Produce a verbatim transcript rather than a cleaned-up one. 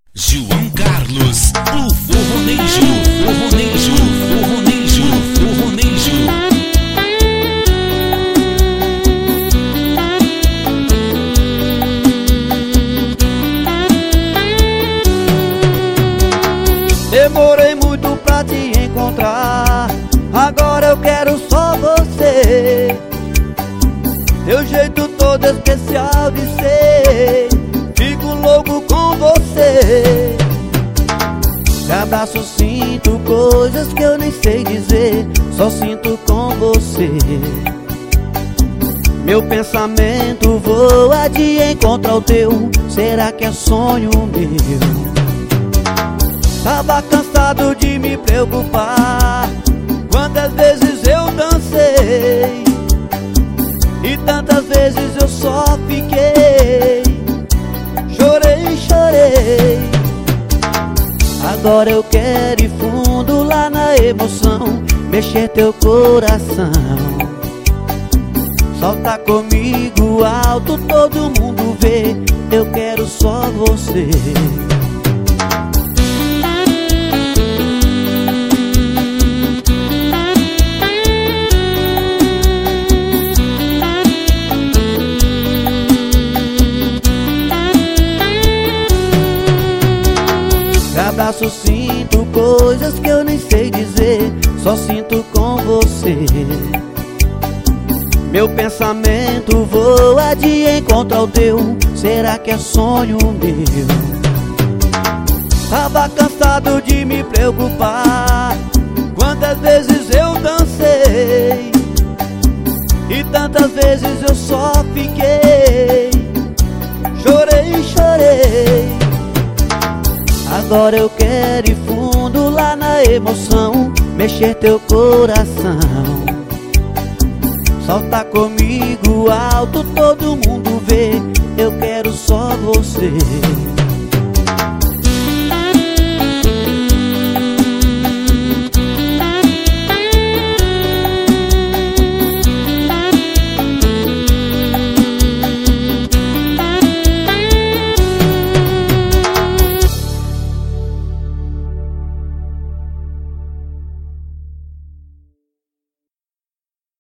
João Carlos, o forronejo, forronejo, forronejo, forronejo. Demorei muito pra te encontrar, agora eu quero só você. Teu jeito todo especial de ser, fico louco com você. Te abraço, sinto coisas que eu nem sei dizer, só sinto com você. Meu pensamento voa de encontro ao teu, será que é sonho meu? Tava cansado de me preocupar, quantas vezes eu dancei e tantas vezes eu só fiquei. Chorei, chorei. Agora eu quero ir fundo lá na emoção, mexer teu coração. Solta comigo alto, todo mundo vê, eu quero só você. Abraço, sinto coisas que eu nem sei dizer, só sinto com você. Meu pensamento voa de encontro ao teu, será que é sonho meu? Tava cansado de me preocupar, quantas vezes eu dancei e tantas vezes eu só fiquei. Chorei, chorei. Agora eu quero ir fundo lá na emoção, mexer teu coração. Solta comigo alto, todo mundo vê, eu quero só você.